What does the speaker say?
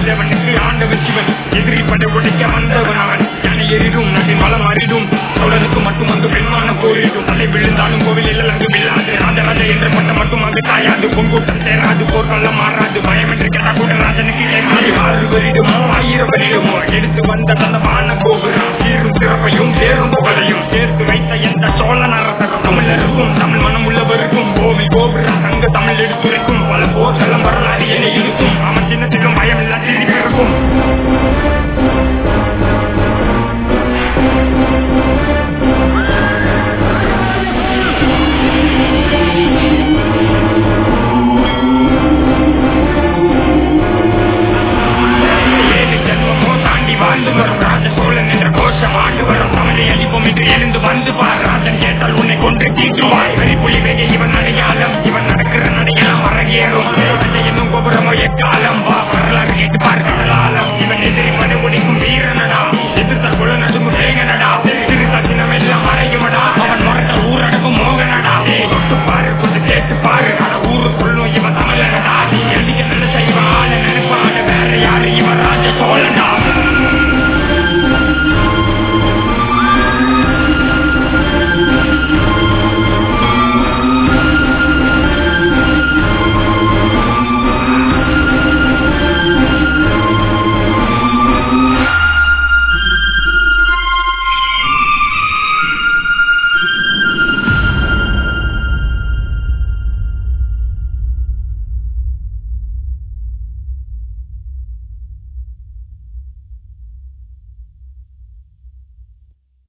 தேவனுக்கு ஆண்டவன் சிவன் எதிரி படை உடைக்க வந்தவன் அவன். யானை எறிடும் நாட்டின் வளம் அறிடும் சோழனுக்கு மட்டும் அங்கு பெண்மான போரிடும். தலை விழுந்தாலும் கோவிலில் அங்கு விழாது. ராஜராஜ என்ற பட்டம் மட்டும் அங்கு தாயாது. பொங்கூட்டம் சேராது, போர்க்களம் மாறாது. பயம் என்று கேட்டா கூட ராஜ